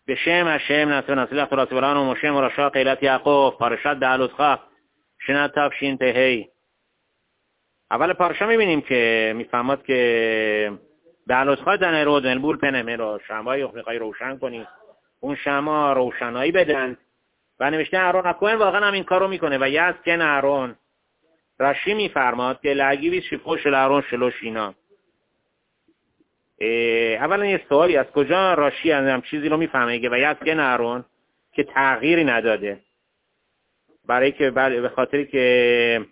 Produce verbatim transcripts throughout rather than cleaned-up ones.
به شم هشم نسل نسل اختراسی بران و مشم و رشا قیلت یعقوب پارشت به علوتخه شنت تفشین پهی. اول پارشا میبینیم که میفهمد که به علوتخه دنه رو دنبول پنمه رو شمایی میخوای روشن کنی، اون شما روشنایی بدن و نوشته اهرون اکوهن واقعا هم این کار رو میکنه و یه از کن اهرون رشی میفرماد که لگیوی شفوش اهرون شلوش اینا. اولا یه سوالی از کجا راشی هم چیزی رو میفهمه که و یه از کن اهرون که تغییری نداده، برای که به خاطری که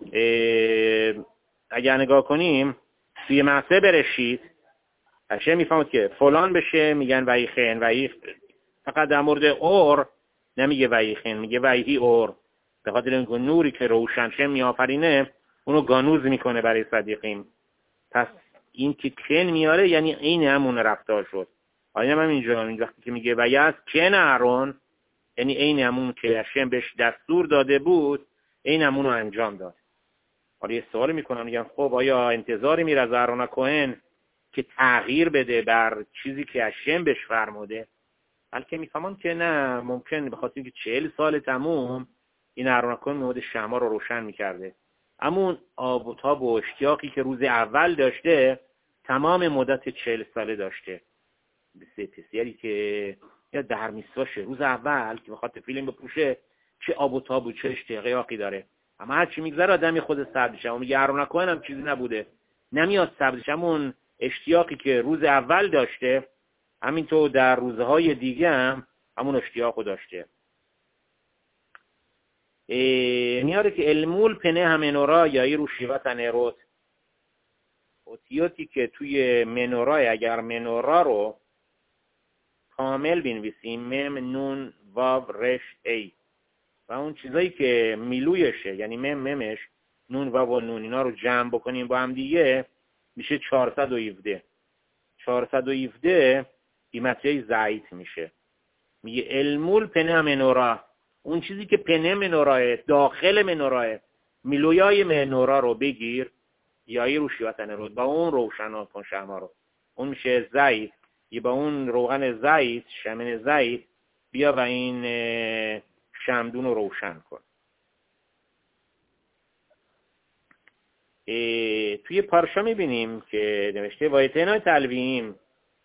اگر نگاه کنیم توی معصه برشید هشه میفهمد که فلان بشه میگن ویخن ویخ، فقط در مورد اور نمیگه ویخن، میگه ویهی اور، به خاطر اینکه نوری که روشن شه میآفرینه اونو گانوز میکنه برای صدیقیم. پس این که کن میاره یعنی این همون رفتار شد. آیا من اینجا این وقتی که میگه و یه کن اهرون یعنی این همون که هشم بهش دستور داده بود این همون رو انجام داد. حالا یه سوال میکنم میگم خب آیا انتظاری میره از اهرون اکوهن که تغییر بده بر چیزی که هشم بهش فرموده؟ بلکه میفهمم که نه، ممکن به خاطر اینکه چهل سال تموم این اهرون اکوهن میومده شمع رو روشن میکرده، اما اون آب و تاب و اشتیاقی که روز اول داشته تمام مدت چهل ساله داشته. بسیاری که یا در میسواشه روز اول که بخواد فیلم بپوشه چه آب و تاب و چه اشتیاقی داره، اما هر چی میگذره آدمی خود سرد شه. میگه اهرون اکوهن هم چیزی نبوده، نمیاد سرد شه، اون اشتیاقی که روز اول داشته همینطور در روزهای دیگه هم همون اشتیاقو داشته. میاره که المول پنه همینورا یا ای رو شیوت انیروت اوتیوتی که توی منورای، اگر منورا رو کامل بنویسیم مم نون واو رش ای و اون چیزایی که میلویشه یعنی مم ممش نون واو و نون اینا رو جمع بکنیم با هم دیگه میشه چهارصد و هفده. چهارصد و هفده قیمتیای زایت میشه. میگه المول پنه منورا، اون چیزی که پنه منوراه داخل منوراه میلویای منورا رو بگیر یا ای رو شیوتن رو با اون روشن کن شمع رو، اون میشه زایت. یه با اون روغن زایت شمن زایت بیا و این شمدون رو روشن کن. توی پارشا میبینیم که نوشته وایتنا تلویم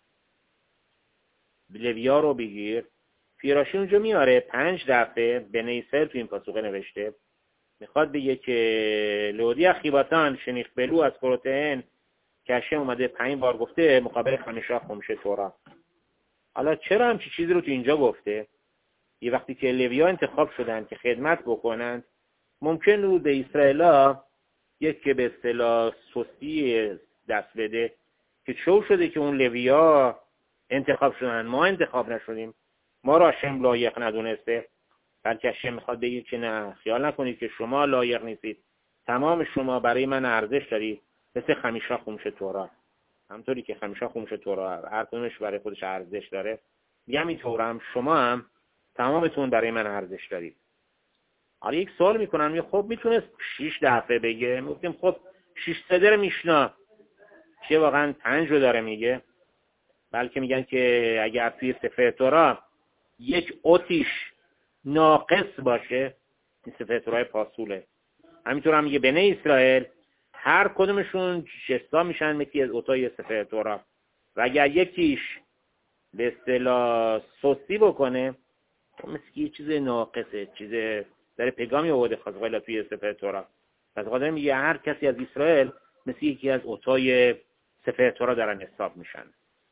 لویا رو بگیر. پیراشی اونجا میاره پنج دفعه به نیسل تو این پاسوقه نوشته، میخواد بگه که لودی اخیباتان شنیخ بلو از کروتهن که هشم اومده پنج بار گفته مقابل خمیشا خمشه تورا. حالا چرا همچی چیزی رو تو اینجا گفته؟ یه وقتی که لویا انتخاب شدن که خدمت بکنند ممکن بود به اسرائیلا یک که به اصطلاح سستی دست بده که چو شده که اون لویا انتخاب شدن ما انتخاب نشدیم، ما را هشم لایق ندونسته. بلکه هشم میخواد بگه که نه، خیال نکنید که شما لایق نیستید، تمام شما برای من ارزش دارید، مثل خمیشا خمش تورا. همطوری که خمیشا خمش تورا هر کدومش برای خودش ارزش داره، میگم اینطور هم شما هم تمامتون برای من ارزش دارید. حالا یک سوال میکنم، میگه خب میتونست شش دفعه بگه، میگفتیم خب شش صدر میشنا چه واقعا پنج رو داره میگه. بلکه میگن که اگر توی سفر تورا یک اوتیش ناقص باشه این سفر تورای پاسوله. همینطور هم میگه بنی اسرائیل هر کدومشون شستا میشن مثل از اوتای سفر تورا و اگر یکیش به اصطلاح سستی بکنه مثل یه چیز ناقصه، چیز داره پیغامی آورده خاصقایلا توی سفر تورا. پس خدا میگه هر کسی از اسرائیل مثل یکی از اوتای سفر تورا دارن حساب میشن.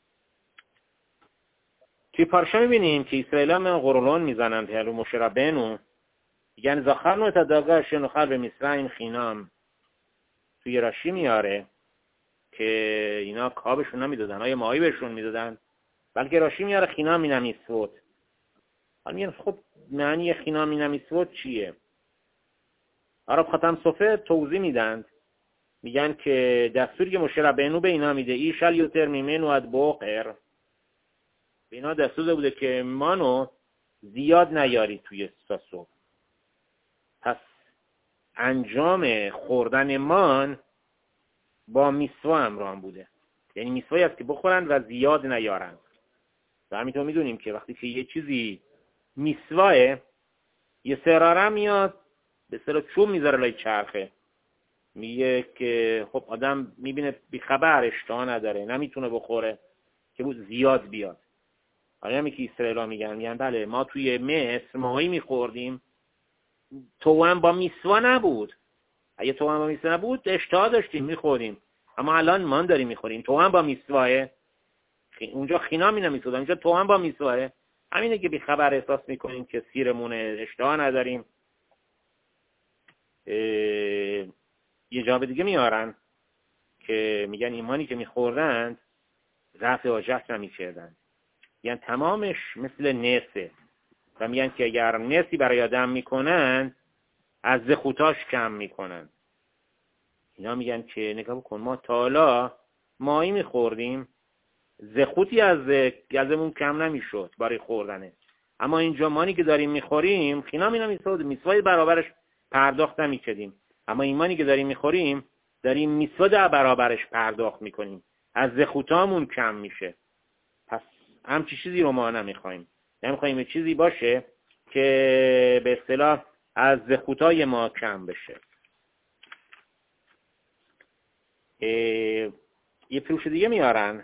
توی پارشا میبینیم که اسرائیل هم قرولون میزنن هلو موشه ربنو یعنی زخرنو تداغه شنوخر به مصرعیم خینام. توی راشی میاره که اینا کابشون نمیدادن، های ماهی بهشون میدادن، بلکه راشی میاره خینام مینمیسوت. حالا میگن خب معنی خینام مینمیسوت چیه؟ عرب ختم صفه توضیح میدن، میگن که دستوری که موشه ربنو به اینا میده ایشال یوتر میمنو اد بوقر، به اینا دستور داده بوده که مانو زیاد نیاری توی صبح. پس انجام خوردن مان با میسوا همراه بوده، یعنی میسوایی هست که بخورن و زیاد نیارن. و همینطور میدونیم که وقتی که یه چیزی میسواه، یه سراره میاد به اصطلاح چوب میذاره لای چرخه، میگه که خب آدم میبینه بیخبر، اشتها نداره، نمیتونه بخوره که بود زیاد بیاد. حالا همی که اسرائیل ها میگن میگن بله ما توی مصر ماهی میخوردیم، توأم با میسوا نبود. اگه توأم با میسوا نبود اشتها داشتیم میخوردیم، اما الان ما داریم میخوریم. توأم با میسواه، اونجا خینا می نمیسود، اونجا توأم با میسواه. همینه که بیخبر احساس میکنیم که سیرمونه، اشتها نداریم. یه جا دیگه میارن که میگن ایمانی که میخوردند رفع حاجت نمیکردند، یعنی تمامش مثل نسه، و میگن که اگر نسی برای آدم میکنن از زخوتاش کم میکنن. اینا میگن که نگاه بکن ما تا حالا ماهی میخوردیم، زخوتی از گزمون کم نمیشد برای خوردنه، اما اینجا مانی که داریم میخوریم خینا می نمیسود، میسوای برابرش پرداخت نمیکردیم، اما ایمانی که داریم میخوریم داریم میسوا در برابرش پرداخت میکنیم، از زخوتامون کم میشه. پس همچی چیزی رو ما نمیخوایم، نمیخوایم یه چیزی باشه که به اصطلاح از زخوتای ما کم بشه. یه فروش دیگه میارن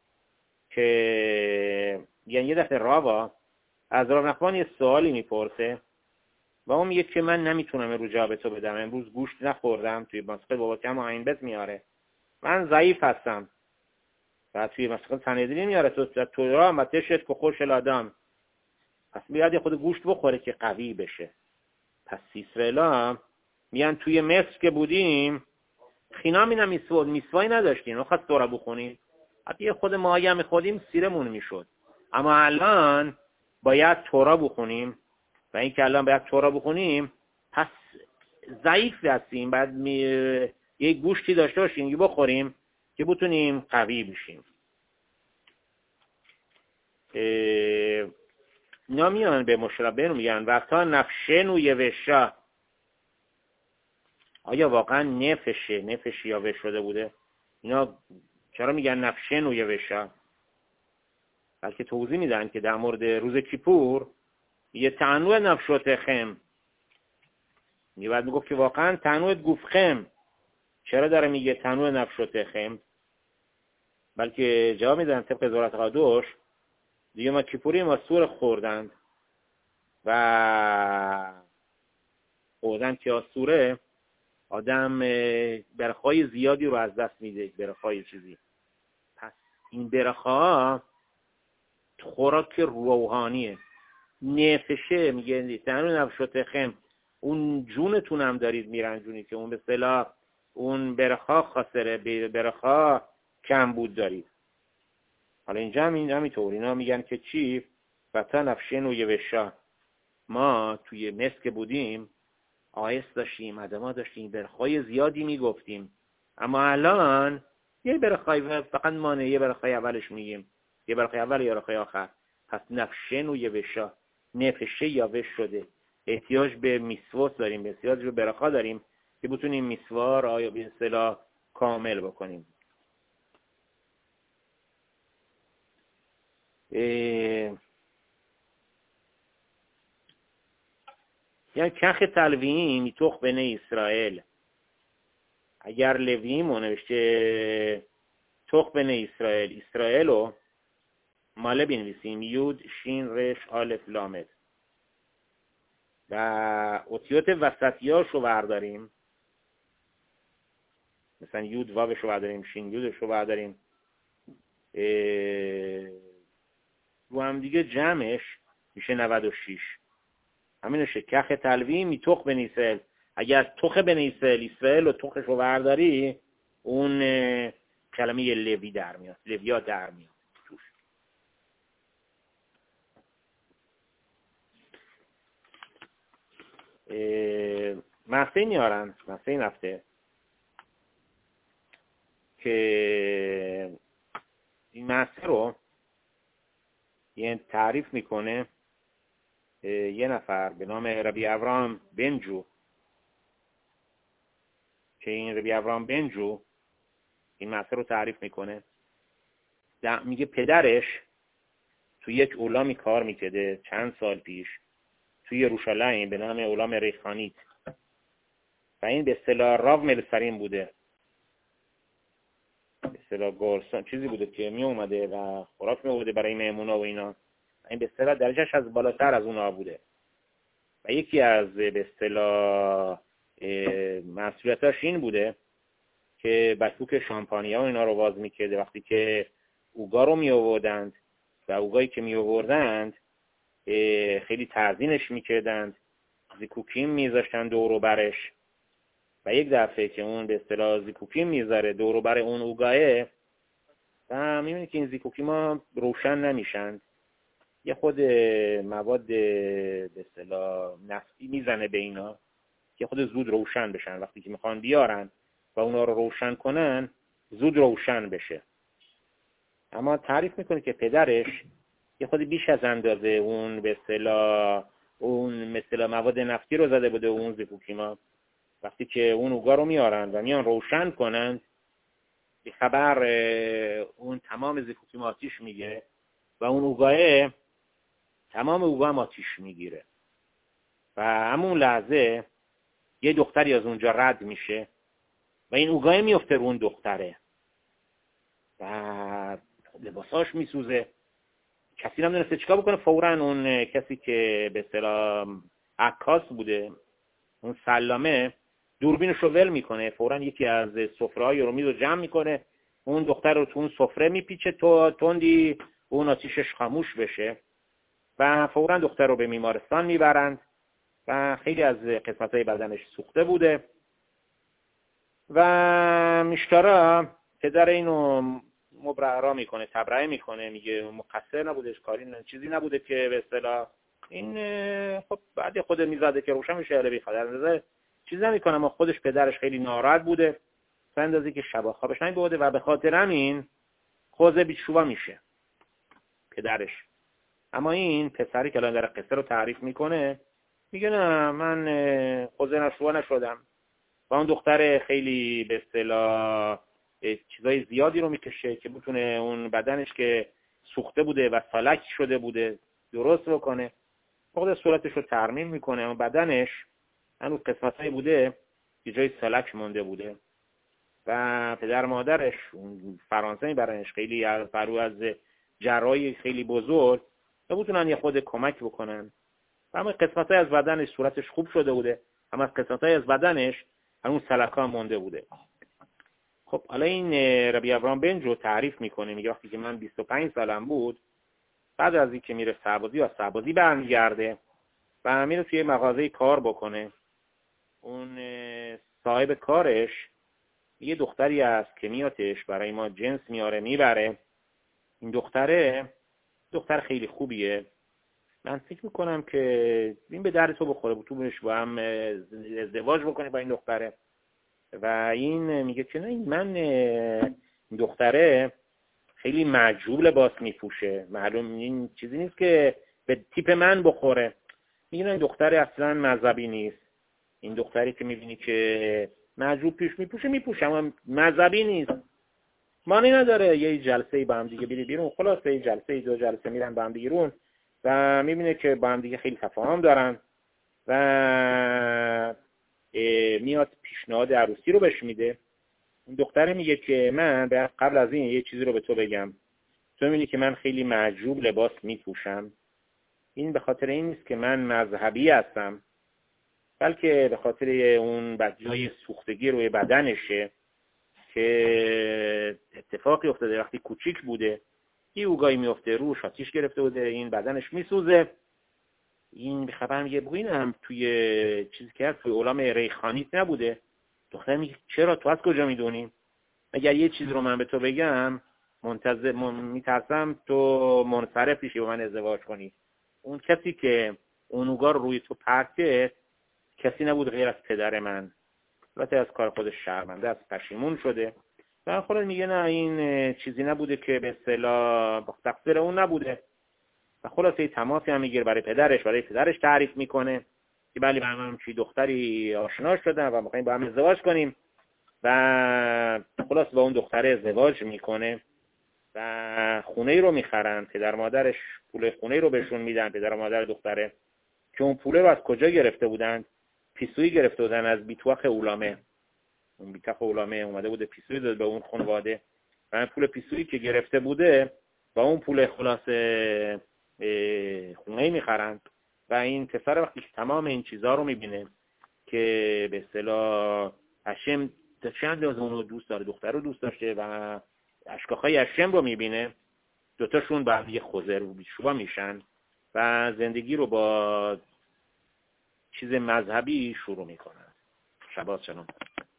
که یعنی یه دفعه راوا از راو نخوان یه سوالی میپرسه و اون میگه که من نمیتونم امروز جواب تو بدم، امروز گوشت نخوردم، توی مسخه بابا کم آین بت میاره، من ضعیف هستم. و توی مسخه سندری میاره تو تو را متشت که خوش الادم، پس بیاد یه خود گوشت بخوره که قوی بشه. پس اسرائیلا میان توی مصر که بودیم خینا می نمیسود، میسوایی نداشتیم، نخواست تو را بخونیم، حتی یه خود ماهی هم میخوریم سیرمون میشد، اما الان باید تورا بخونیم و این که الان باید تورا بخونیم پس ضعیف هستیم، بعد می... یه گوشتی داشته باشیم که بخوریم که بتونیم قوی بشیم. اه... اینا میان به مشربه میگن و تا نفشن و یوشا، آیا واقعا نفشه نفش یاوش شده بوده؟ اینا چرا میگن نفشن و یوشا؟ بلکه توضیح میدن که در مورد روز کیپور یه تنوع نفشوت خم، یه بعد میگفت که واقعا تنوع گوف خم، چرا داره میگه تنوع نفشوت خم؟ بلکه جواب میدن طبق زورت قادوش دیگه ما کیپوری ما سور خوردند و خوردن که آسوره آدم برخای زیادی رو از دست میده، برخای چیزی. پس این برخا خوراک روحانیه، نفشه میگه تنوع نفشوت خم، اون جونتون هم دارید میرنجونی که اون به اصطلاح اون برخا خاسره، برخا کم بود دارید. حالا اینجا هم این همینطور اینا میگن که چی؟ فتا نفشن و یوشا، ما توی مصر که بودیم آیس داشتیم، ادما داشتیم، برخای زیادی میگفتیم، اما الان یه برخای فقط مانه، یه برخای اولش میگیم، یه برخای اول یا برخای آخر. پس نفشن و یوشا، نفشه یاوش شده، احتیاج به میسواس داریم، احتیاج به برخا داریم که بتونیم میسوا را یا به اصطلاح کامل بکنیم. یعنی کخ تلویم میتوخ بین اسرائیل، اگر لویم نوشته توخ بین اسرائیل، اسرائیلو ماله بنویسیم یود شین رش آلف لامد و اوتیوت وسطیاش رو برداریم، مثلا یود وابش رو برداریم، شین یودش رو برداریم، رو هم دیگه جمعش میشه نود و شش. همینشه کخ تلویم میتوخ بن اسرائیل، اگر از توخ بن اسرائیل اسرائیل و توخش رو برداری اون کلمه لوی در میاد، لویا در میاد توش. مسئله نیارن، مسئله نفته که این مسئله رو یه تعریف میکنه یه نفر به نام ربی ابراهام بنجو، که این ربی ابراهام بنجو این مسئله رو تعریف میکنه. میگه پدرش توی یک اولامی کار میکرده چند سال پیش توی یروشلایم به نام اولام ریخانیت و این به اصطلاح راو ملسرین بوده، به اصطلاح گورسون چیزی بوده که می اومده و خوراک می آورده برای مهمونا و اینا. این به اصطلاح درجهش از بالاتر از اونها بوده و یکی از به اصطلاح مسئولیتاش این بوده که بشکوک شامپانیا و اینا رو باز میکرده. وقتی که اوگا رو می آوردند و اوگایی که می آوردند خیلی تعظیمش میکردند، زیکوکیم میذاشتن دور و برش و یک دفعه که اون به اصطلاح زیکوکیم میذاره دور و بر اون اوگاه و میبینی که این زیکوکیما روشن نمیشن، یه خود مواد به اصطلاح نفتی میزنه به اینا که خود زود روشن بشن. وقتی که میخوان بیارن و اونا رو روشن کنن زود روشن بشه. اما تعریف میکنه که پدرش یه خود بیش از اندازه اون به اصطلاح اون مثلا مواد نفتی رو زده بوده اون زیکوکیما. وقتی که اون اوگا رو میارن و میان روشن کنند به خبر اون تمام زیکوکیما آتیش میگیره و اون اوگاه تمام اوگا هم آتیش میگیره و همون لحظه یه دختری از اونجا رد میشه و این اوگاه میفته رو اون دختره و لباساش میسوزه. کسی نمیدونسته چیکار بکنه. فوراً اون کسی که به اصطلاح عکاس بوده اون سلامه دوربینش رو ول میکنه، فوراً یکی از سفره‌های رو میز رو جمع میکنه، اون دختر رو تو اون سفره میپیچه تا تندی اون آتیشش خاموش بشه و فوراً دختر رو به بیمارستان میبرند و خیلی از قسمت‌های بدنش سوخته بوده و میشتارا پدر اینو مبرئه میکنه، تبرئه میکنه، میگه مقصر نبودش، کاری چیزی نبوده که به اصطلاح این خب بعد خود میزاده که روشن میشه علی خدا چیز نمیکنه. اما خودش پدرش خیلی ناراحت بوده به اندازه که شب خوابش نمیبرده و به خاطر همین خوزه بیچوبا میشه پدرش. اما این پسری که الان در قصه رو تعریف میکنه میگه نه من خوزه نشوبا نشدم و اون دختر خیلی به اصطلاح چیزای زیادی رو میکشه که بتونه اون بدنش که سوخته بوده و سالک شده بوده درست بکنه. خود صورتش رو ترمیم میکنه اما بدنش هنوز قسمتایی بوده که جای سالک مونده بوده و پدر مادرش فرانسه میبرنش خیلی از فرو از جراحی خیلی بزرگ و بتونن یه خود کمک بکنن. اما قسمتای از بدنش صورتش خوب شده بوده اما از قسمتای از بدنش هنوز سلکا مونده بوده. خب حالا این ربی ابراهام بنج رو تعریف میکنه، میگه وقتی که من بیست و پنج سالم بود بعد از اینکه میره سربازی و سربازی برمیگرده و میره توی مغازه کار بکنه، اون صاحب کارش یه دختری هست که میاتش برای ما جنس میاره میبره. این دختره دختر خیلی خوبیه، من فکر میکنم که این به درد تو بخوره، تو بهش با هم ازدواج بکنی با این دختره. و این میگه که نه من این دختره خیلی معجول لباس میپوشه، معلوم این چیزی نیست که به تیپ من بخوره. میگه این دختره اصلا مذهبی نیست، این دختری که میبینی که معجول پیش میپوشه میپوشه اما مذهبی نیست، معنی نداره یه جلسه با هم دیگه بیری بیرون. خلاصه یه جلسه دو جلسه میرن با هم دیگه بیرون و میبینه که با هم دیگه خیلی تفاهم دارن و میاد پیشنهاد عروسی رو بهش میده. این دختره میگه که من قبل از این یه چیزی رو به تو بگم، تو میبینی که من خیلی معجوب لباس میپوشم، این به خاطر این نیست که من مذهبی هستم بلکه به خاطر اون بدجای سوختگی روی بدنشه که اتفاقی افتاده وقتی کوچیک بوده یه اوگایی میفته روش آتیش گرفته بوده این بدنش میسوزه. این خبر میگه بگوینم توی چیزی که هست توی اولام ریخانیت نبوده. دختر میگه چرا تو از کجا میدونی؟ اگر یه چیز رو من به تو بگم منتظر میترسم تو منصرف بشی با من ازدواج کنی. اون کسی که اون اوگا رو روی تو پرته کسی نبود غیر از پدر من. البته از کار خودش شرمنده از پشیمون شده و خودش میگه نه این چیزی نبوده که به اصطلاح تقصیر اون نبوده و خلاصه تماسی هم میگیره برای پدرش برای پدرش تعریف میکنه که بله من چی دختری آشنا شدم و میخوایم با هم ازدواج کنیم و خلاص با اون دختره ازدواج میکنه و خونه رو میخرن، پدر مادرش پول خونه رو بهشون میدن، پدر و مادر دختره، که اون پوله رو از کجا گرفته بودن؟ پیسویی گرفته بودن از بیتوخ اولامه. اون بیتوخ اولامه اومده بوده پیسویی داد به اون خانواده و این پول پیسویی که گرفته بوده با اون پول خلاصه خونه میخرن و این پسر وقتی که تمام این چیزها رو میبینه که به اصطلاح هشم چند از اون رو دوست داره، دختر رو دوست داشته و اشکاخای هشم رو میبینه، دوتاشون با هم یه خوزر و بیشوبا میشن و زندگی رو با چیز مذهبی شروع میکنن. شبات شلوم.